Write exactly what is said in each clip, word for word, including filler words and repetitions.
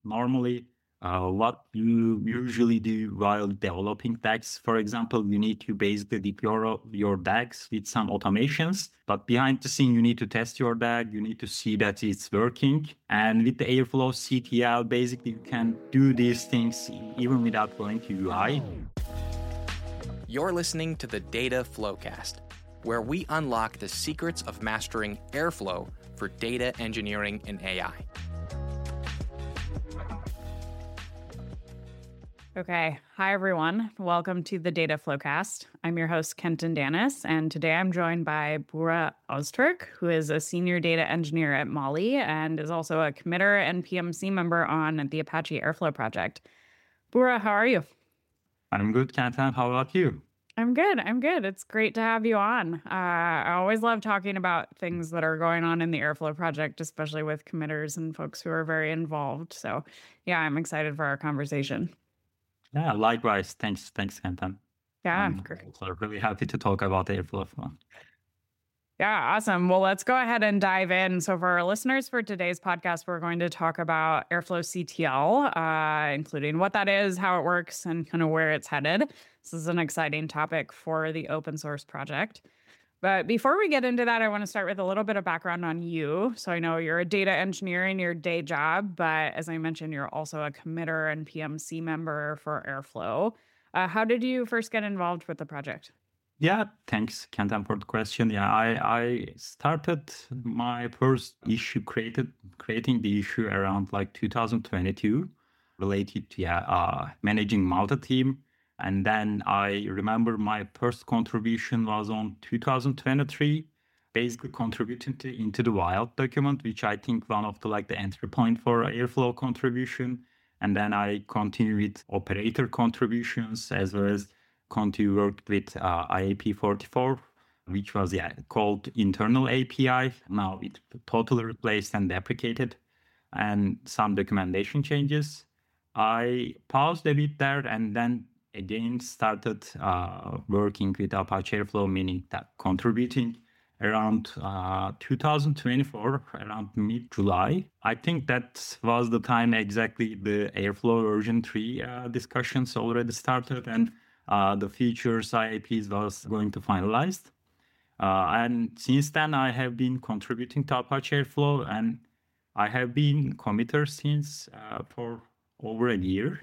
normally uh, what you usually do while developing DAGs. For example, you need to basically deploy your DAGs with some automations, but behind the scene, you need to test your DAG. You need to see that it's working. And with the Airflow C T L, basically you can do these things even without going to U I. You're listening to the Data Flowcast, where we unlock the secrets of mastering Airflow for data engineering and A I. Okay. Hi, everyone. Welcome to the Data Flowcast. I'm your host, Kenton Danis, and today I'm joined by Burak Öztürk, who is a senior data engineer at Molly and is also a committer and P M C member on the Apache Airflow project. Burak, how are you? I'm good, Kenton. How about you? I'm good. I'm good. It's great to have you on. Uh, I always love talking about things that are going on in the Airflow project, especially with committers and folks who are very involved. So, yeah, I'm excited for our conversation. Yeah, likewise. Thanks, thanks, Kenton. Yeah, I'm great. also really happy to talk about Airflow. Yeah, awesome. Well, let's go ahead and dive in. So, for our listeners for today's podcast, we're going to talk about Airflow C T L, uh, including what that is, how it works, and kind of where it's headed. This is an exciting topic for the open source project. But before we get into that, I want to start with a little bit of background on you. So, I know you're a data engineer in your day job, but as I mentioned, you're also a committer and P M C member for Airflow. Uh, how did you first get involved with the project? Yeah, thanks, Kenton, for the question. Yeah, I, I started my first issue created creating the issue around like two thousand twenty-two related to yeah, uh, managing multi-team. And then I remember my first contribution was on two thousand twenty-three, basically contributing to, into the wild document, which I think one of the like the entry point for Airflow contribution. And then I continued with operator contributions as well as continue worked with uh, I A P forty-four, which was yeah called internal A P I. Now it totally replaced and deprecated, and some documentation changes. I paused a bit there and then again started uh, working with Apache Airflow, meaning that contributing around uh, two thousand twenty-four, around mid-July. I think that was the time exactly the Airflow version three uh, discussions already started and Uh, the features I A Ps was going to finalize. Uh, and since then, I have been contributing to Apache Airflow, and I have been committer since uh, for over a year.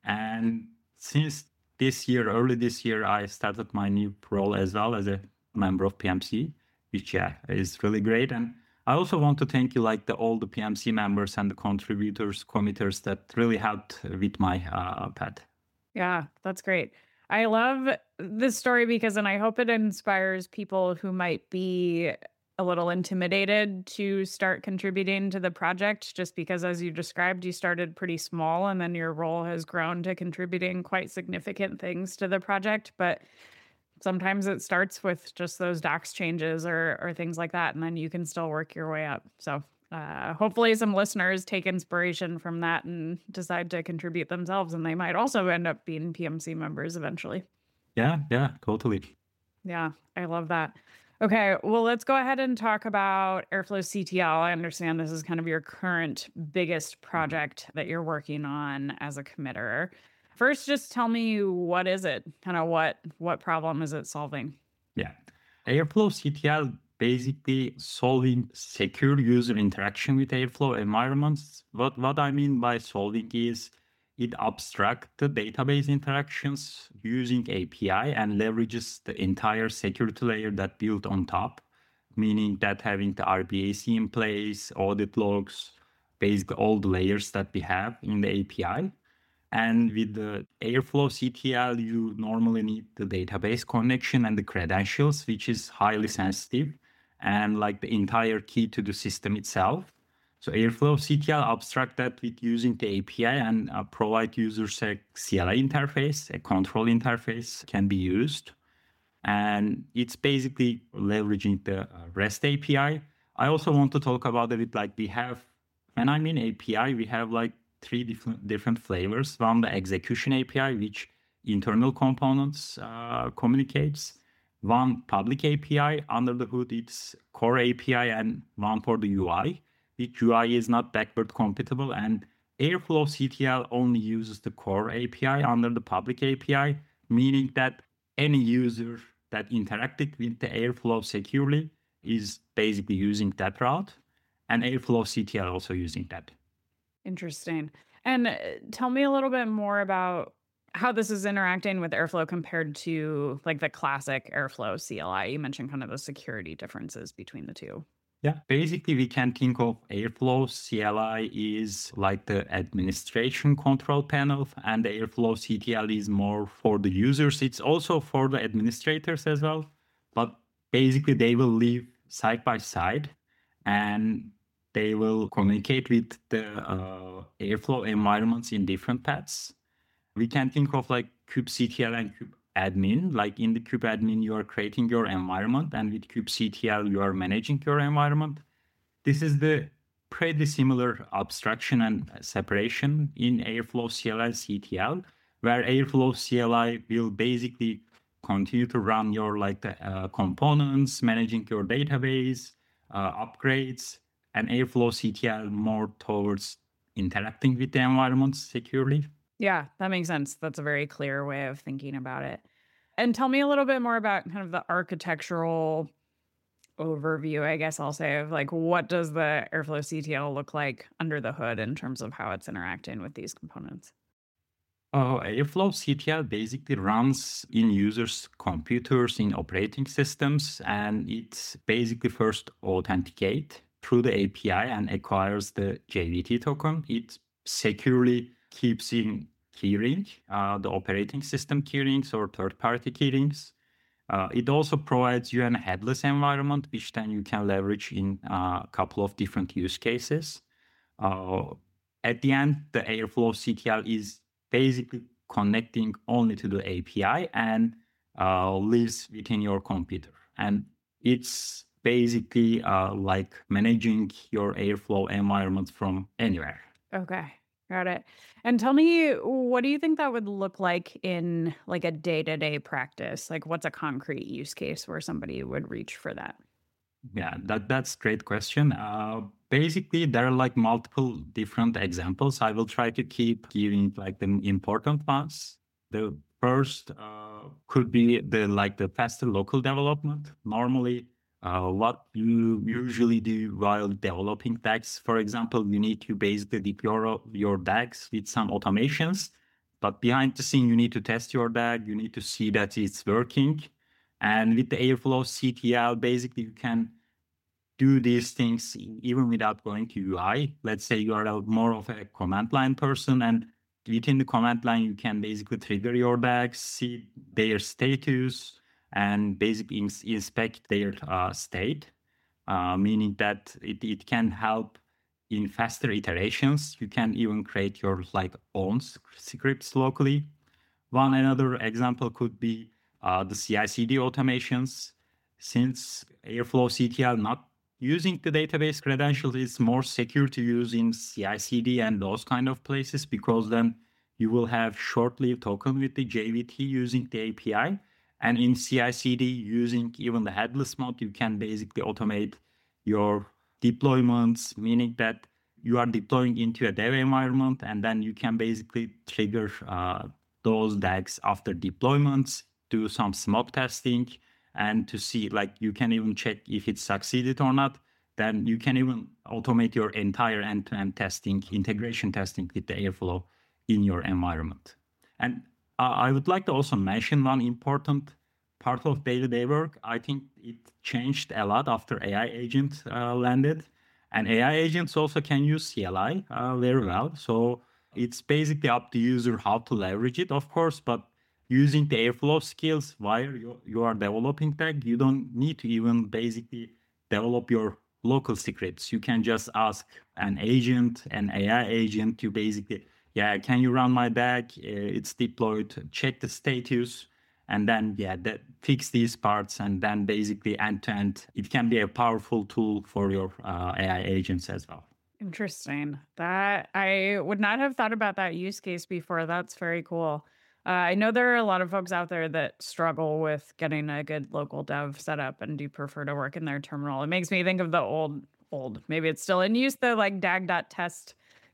And since this year, early this year, I started my new role as well as a member of P M C, which yeah, is really great. And I also want to thank you, like the all the P M C members and the contributors, committers that really helped with my uh, path. Yeah, that's great. I love this story because, and I hope it inspires people who might be a little intimidated to start contributing to the project, just because, as you described, you started pretty small and then your role has grown to contributing quite significant things to the project. But sometimes it starts with just those docs changes or, or things like that, and then you can still work your way up. So Uh, hopefully some listeners take inspiration from that and decide to contribute themselves, and they might also end up being P M C members eventually. Yeah, yeah, totally. Yeah, I love that. Okay, well, let's go ahead and talk about Airflow C T L. I understand this is kind of your current biggest project that you're working on as a committer. First, just tell me, what is it? Kind of what what problem is it solving? Yeah, Airflow C T L basically solving secure user interaction with Airflow environments. What, what I mean by solving is it abstracts the database interactions using A P I and leverages the entire security layer that built on top, meaning that having the R B A C in place, audit logs, basically all the layers that we have in the A P I. And with the Airflow C T L, you normally need the database connection and the credentials, which is highly sensitive, and like the entire key to the system itself. So Airflow C T L abstract that with using the A P I and uh, provide users a C L I interface, a control interface can be used. And it's basically leveraging the uh, REST A P I. I also want to talk about it like we have, when I mean A P I, we have like three different different flavors. One, the execution A P I, which internal components uh, communicates. One, public A P I. Under the hood, it's core A P I, and one for the U I. Which U I is not backward compatible, and Airflow C T L only uses the core A P I under the public A P I, meaning that any user that interacted with the Airflow securely is basically using that route, and Airflow C T L also using that. Interesting. And uh, tell me a little bit more about how this is interacting with Airflow compared to like the classic Airflow C L I. You mentioned kind of the security differences between the two. Yeah, basically we can think of Airflow C L I is like the administration control panel, and the Airflow C T L is more for the users. It's also for the administrators as well, but basically they will live side by side, and they will communicate with the uh, Airflow environments in different paths. We can think of like kubectl and kubeadmin. Like in the kubeadmin, you are creating your environment, and with kubectl, you are managing your environment. This is the pretty similar abstraction and separation in Airflow C L I C T L, where Airflow C L I will basically continue to run your like the uh, components, managing your database, uh, upgrades, and Airflow C T L more towards interacting with the environment securely. Yeah, that makes sense. That's a very clear way of thinking about it. And tell me a little bit more about kind of the architectural overview, I guess I'll say, of like what does the Airflow C T L look like under the hood in terms of how it's interacting with these components? Uh, Airflow C T L basically runs in users' computers, in operating systems, and it basically first authenticate through the A P I and acquires the J V T token. It securely keeps in keyring, uh, the operating system keyrings or third-party keyrings. Uh, it also provides you an headless environment, which then you can leverage in uh, a couple of different use cases. Uh, at the end, the Airflow C T L is basically connecting only to the A P I and uh, lives within your computer. And it's basically uh, like managing your Airflow environment from anywhere. Okay, got it. And tell me, what do you think that would look like in like a day-to-day practice? Like what's a concrete use case where somebody would reach for that? Yeah, that that's great question. Uh, basically, there are like multiple different examples. I will try to keep giving like the important ones. The first uh, could be the like the faster local development. Normally, uh, what you usually do while developing D A Gs, for example, you need to basically deploy your D A Gs with some automations, but behind the scene, you need to test your D A G. You need to see that it's working. And with the Airflow C T L, basically you can do these things even without going to U I. Let's say you are a, more of a command line person, and within the command line, you can basically trigger your D A Gs, see their status, and basically ins- inspect their uh, state, uh, meaning that it, it can help in faster iterations. You can even create your like own scripts locally. One another example could be uh, the C I C D automations. Since Airflow C T L not using the database credentials, it's more secure to use in C I C D and those kind of places, because then you will have short-lived token with the J V T using the A P I. And in C I C D, using even the headless mode, you can basically automate your deployments, meaning that you are deploying into a dev environment, and then you can basically trigger uh, those D A Gs after deployments, do some smoke testing, and to see, like, you can even check if it succeeded or not. Then you can even automate your entire end-to-end testing, integration testing with the Airflow in your environment. And uh, I would like to also mention one important part of day-to-day work. I think it changed a lot after A I agents uh, landed. And A I agents also can use C L I uh, very well. So it's basically up to user how to leverage it, of course, but using the Airflow skills while you, you are developing tech, you don't need to even basically develop your local scripts. You can just ask an agent, an A I agent, to basically, yeah, can you run my D A G? Uh, it's deployed, check the status, and then, yeah, that, fix these parts, and then basically end to end. It can be a powerful tool for your uh, A I agents as well. Interesting. That I would not have thought about that use case before. That's very cool. Uh, I know there are a lot of folks out there that struggle with getting a good local dev set up and do prefer to work in their terminal. It makes me think of the old, old, maybe it's still in use, the like dag.test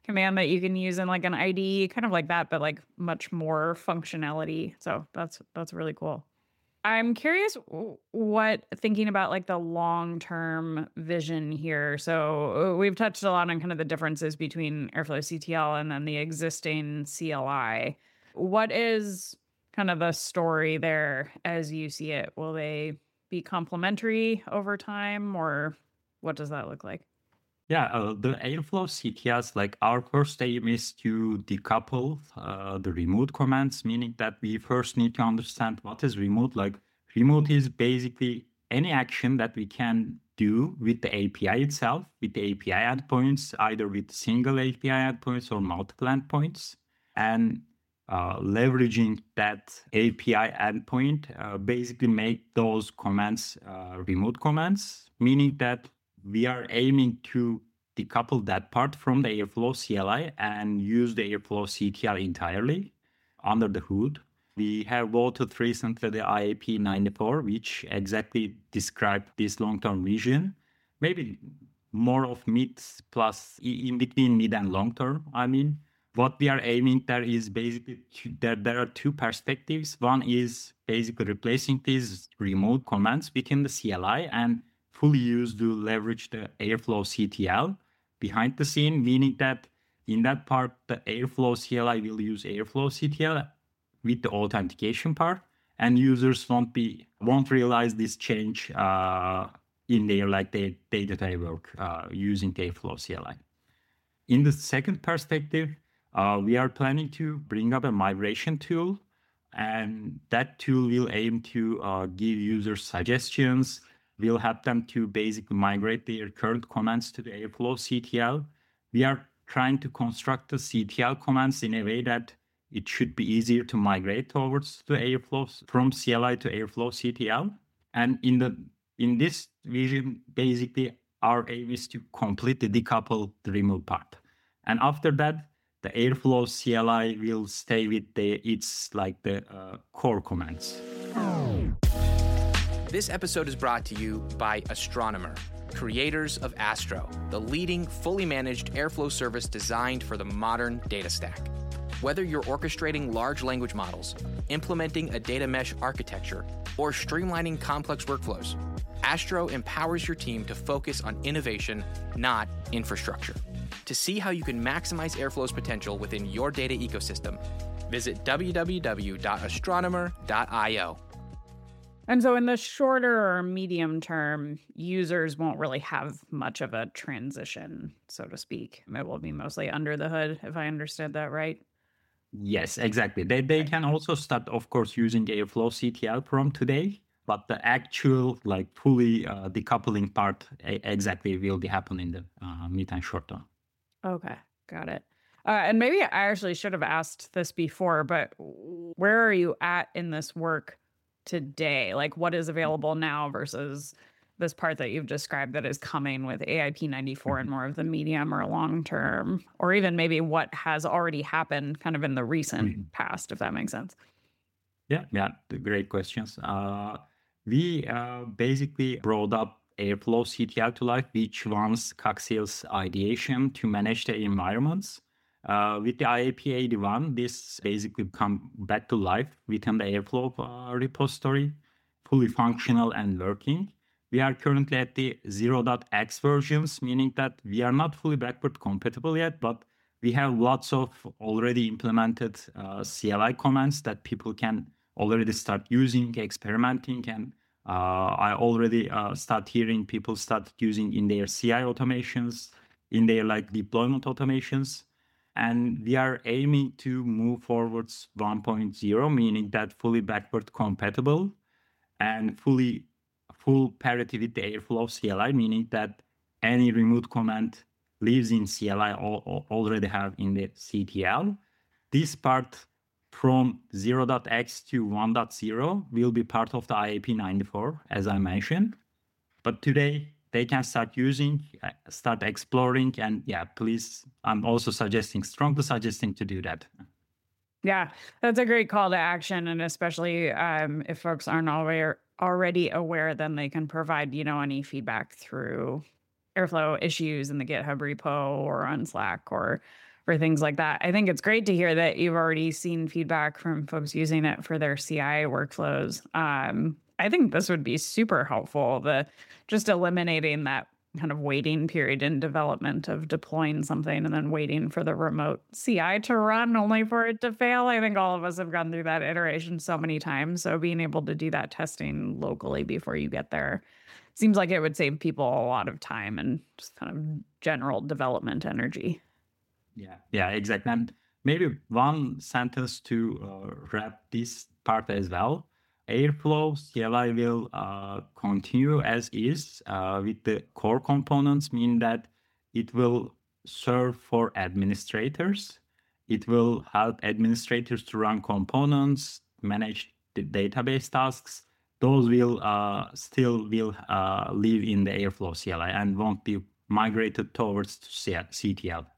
command that you can use in like an I D E, kind of like that, but like much more functionality. So that's that's really cool. I'm curious w- what thinking about like the long-term vision here. So uh, we've touched a lot on kind of the differences between Airflow C T L and then the existing C L I. What is kind of the story there as you see it? Will they be complementary over time, or what does that look like? Yeah, uh, the Airflow C T Ls, like our first aim is to decouple uh, the remote commands, meaning that we first need to understand what is remote. Like remote is basically any action that we can do with the A P I itself, with the A P I endpoints, either with single A P I endpoints or multiple endpoints. And uh, leveraging that A P I endpoint uh, basically make those commands uh, remote commands, meaning that we are aiming to decouple that part from the Airflow C L I and use the Airflow C T L entirely under the hood. We have voted recently the I A P ninety-four, which exactly described this long-term vision. Maybe more of mid plus in between mid and long term. I mean, what we are aiming there is basically two, there, there are two perspectives. One is basically replacing these remote commands within the C L I and fully use to leverage the Airflow C T L behind the scene, meaning that in that part, the Airflow C L I will use Airflow C T L with the authentication part, and users won't be won't realize this change uh, in their like their day-to-day work uh, using the Airflow C L I. In the second perspective, uh, we are planning to bring up a migration tool, and that tool will aim to uh, give users suggestions. We'll help them to basically migrate their current commands to the Airflow C T L. We are trying to construct the C T L commands in a way that it should be easier to migrate towards the Airflow from C L I to Airflow C T L. And in the in this vision, basically our aim is to completely decouple the remote part. And after that, the Airflow C L I will stay with the its like the uh, core commands. This episode is brought to you by Astronomer, creators of Astro, the leading fully managed Airflow service designed for the modern data stack. Whether you're orchestrating large language models, implementing a data mesh architecture, or streamlining complex workflows, Astro empowers your team to focus on innovation, not infrastructure. To see how you can maximize Airflow's potential within your data ecosystem, visit w w w dot astronomer dot i o. And so in the shorter or medium term, users won't really have much of a transition, so to speak. It will be mostly under the hood, if I understood that right. Yes, exactly. They they Right. can also start, of course, using Airflow C T L from today, but the actual like fully uh, decoupling part e- exactly will be happening in the uh, mid and short term. Okay, got it. Uh, and maybe I actually should have asked this before, but where are you at in this work today? Like, what is available now versus this part that you've described that is coming with A I P ninety-four and more of the medium or long term, or even maybe what has already happened kind of in the recent Mhm. past, if that makes sense. Yeah, yeah, the great questions. Uh, we uh, basically brought up Airflow C T L to life, which wants Coxtail's ideation to manage the environments. Uh, with the I A P eighty-one, this basically come back to life within the Airflow uh, repository, fully functional and working. We are currently at the zero.x versions, meaning that we are not fully backward compatible yet, but we have lots of already implemented uh, C L I commands that people can already start using, experimenting, and uh, I already uh, start hearing people start using in their C I automations, in their like deployment automations. And we are aiming to move forwards one point zero, meaning that fully backward compatible and fully full parity with the Airflow C L I, meaning that any remote command lives in C L I or, or already have in the C T L. This part from zero.x to one point zero will be part of the I A P ninety-four, as I mentioned. But today they can start using, uh, start exploring, and yeah, please, I'm also suggesting, strongly suggesting to do that. Yeah, that's a great call to action. And especially um, if folks aren't aware, already aware, then they can provide, you know, any feedback through Airflow issues in the GitHub repo or on Slack or for things like that. I think it's great to hear that you've already seen feedback from folks using it for their C I workflows. Um, I think this would be super helpful, the just eliminating that kind of waiting period in development of deploying something and then waiting for the remote C I to run only for it to fail. I think all of us have gone through that iteration so many times. So being able to do that testing locally before you get there seems like it would save people a lot of time and just kind of general development energy. Yeah, yeah, exactly. And maybe one sentence to uh, wrap this part as well. Airflow C L I will uh, continue as is uh, with the core components, meaning that it will serve for administrators. It will help administrators to run components, manage the database tasks. Those will uh, still will uh, live in the Airflow C L I and won't be migrated towards C T L.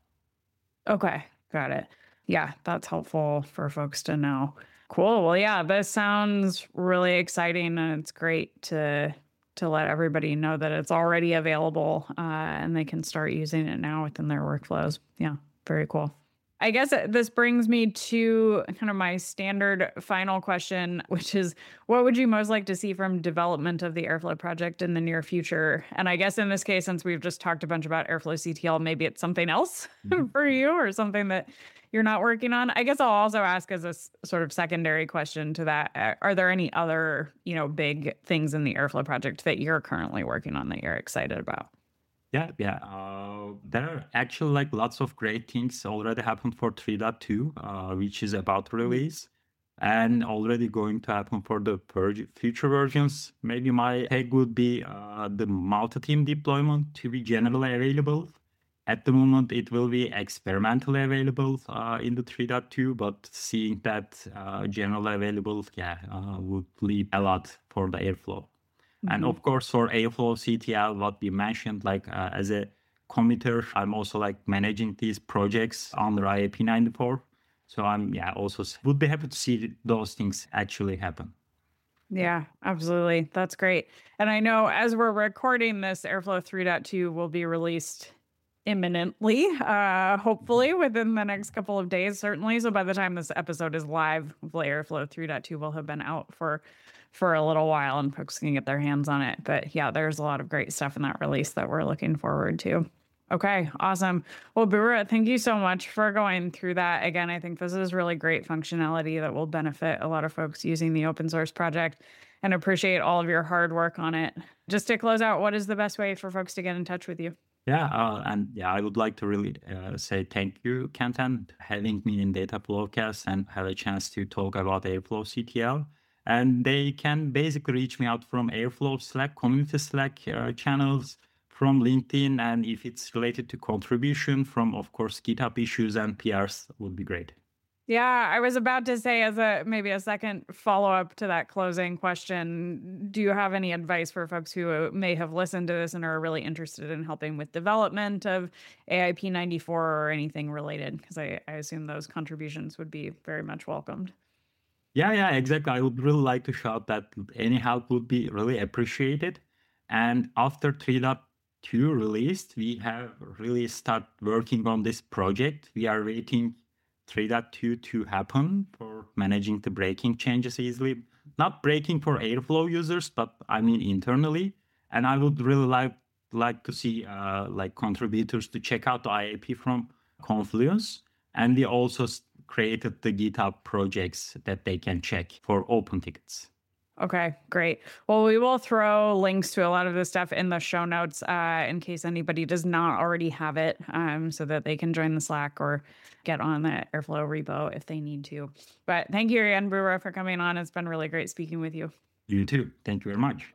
Okay, got it. Yeah, that's helpful for folks to know. Cool. Well, yeah, this sounds really exciting, and it's great to to let everybody know that it's already available uh, and they can start using it now within their workflows. Yeah, very cool. I guess this brings me to kind of my standard final question, which is, what would you most like to see from development of the Airflow project in the near future? And I guess in this case, since we've just talked a bunch about Airflow C T L, maybe it's something else for you or something that you're not working on. I guess I'll also ask as a s- sort of secondary question to that, are there any other, you know, big things in the Airflow project that you're currently working on that you're excited about? Yeah, yeah. Uh, there are actually like lots of great things already happened for three point two, uh, which is about to release, and already going to happen for the per- future versions. Maybe my take would be uh, the multi-team deployment to be generally available. At the moment, it will be experimentally available uh, in the three point two, but seeing that uh, generally available, yeah, uh, would leave a lot for the Airflow. Mm-hmm. And of course, for Airflow C T L, what we mentioned, like uh, as a committer, I'm also like managing these projects under I A P ninety-four. So I'm, yeah, also would be happy to see those things actually happen. Yeah, absolutely. That's great. And I know as we're recording this, Airflow three point two will be released imminently, uh, hopefully within the next couple of days, certainly. So by the time this episode is live, hopefully Airflow three point two will have been out for for a little while and folks can get their hands on it. But yeah, there's a lot of great stuff in that release that we're looking forward to. Okay, awesome. Well, Bura, thank you so much for going through that. Again, I think this is really great functionality that will benefit a lot of folks using the open source project, and appreciate all of your hard work on it. Just to close out, what is the best way for folks to get in touch with you? Yeah, uh, and yeah, I would like to really uh, say thank you, Kenton, having me in Dataflowcast and have a chance to talk about Airflow C T L. And they can basically reach me out from Airflow Slack, community Slack uh, channels, from LinkedIn, and if it's related to contribution, from, of course, GitHub issues and P Rs would be great. Yeah, I was about to say, as a maybe a second follow-up to that closing question, do you have any advice for folks who may have listened to this and are really interested in helping with development of A I P ninety-four or anything related? Because I, I assume those contributions would be very much welcomed. Yeah, yeah, exactly. I would really like to shout that any help would be really appreciated. And after three point two released, we have really started working on this project. We are waiting three point two to happen for managing the breaking changes easily. Not breaking for Airflow users, but I mean internally. And I would really like like to see uh, like contributors to check out the I A P from Confluence. And we also created the GitHub projects that they can check for open tickets. Okay, great. Well, we will throw links to a lot of this stuff in the show notes uh, in case anybody does not already have it, um, so that they can join the Slack or get on the Airflow repo if they need to. But thank you again, Bura, for coming on. It's been really great speaking with you. You too. Thank you very much.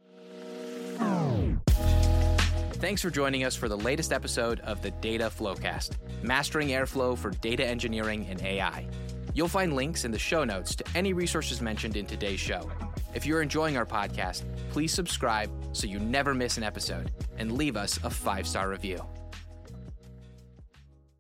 Thanks for joining us for the latest episode of the Data Flowcast, Mastering Airflow for Data Engineering and A I. You'll find links in the show notes to any resources mentioned in today's show. If you're enjoying our podcast, please subscribe so you never miss an episode, and leave us a five-star review.